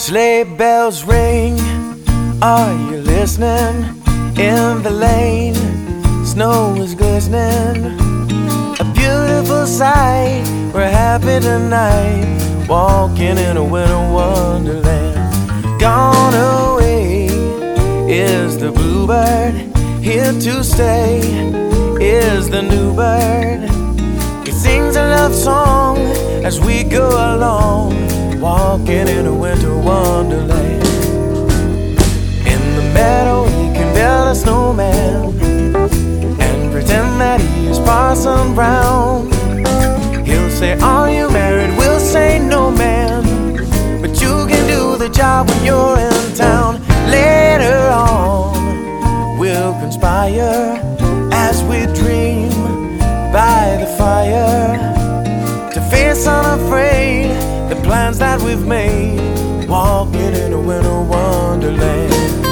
Sleigh bells ring, are you listening? In the lane, snow is glistening. A beautiful sight, we're happy tonight, walking in a winter wonderland. Gone away is the bluebird, here to stay is the new bird. He sings a love song as we go along, walking in a winter wonderland. In the meadow he can build a snowman and pretend that he is Parson Brown. He'll say, are you married? We'll say, no man, but you can do the job when you're in town. Later on we'll conspire as we dream by the fire, to face unafraid the plans that we've made, walking in a winter wonderland.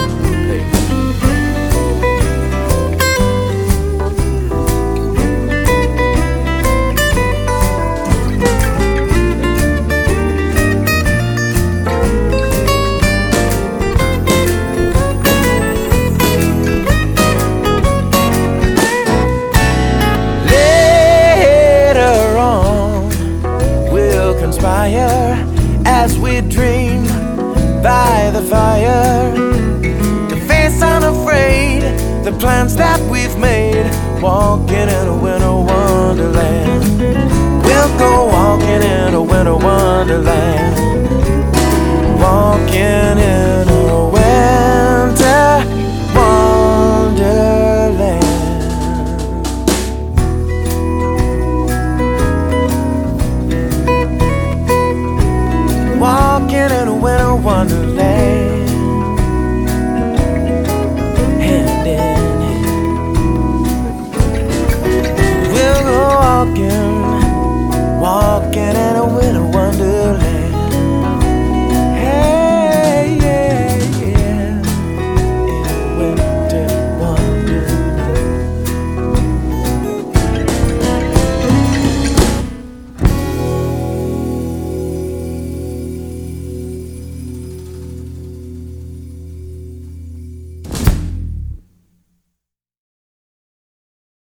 As we dream by the fire, to face unafraid the plans that we've made, walking in a winter wonderland. We'll go walking in a winter wonderland.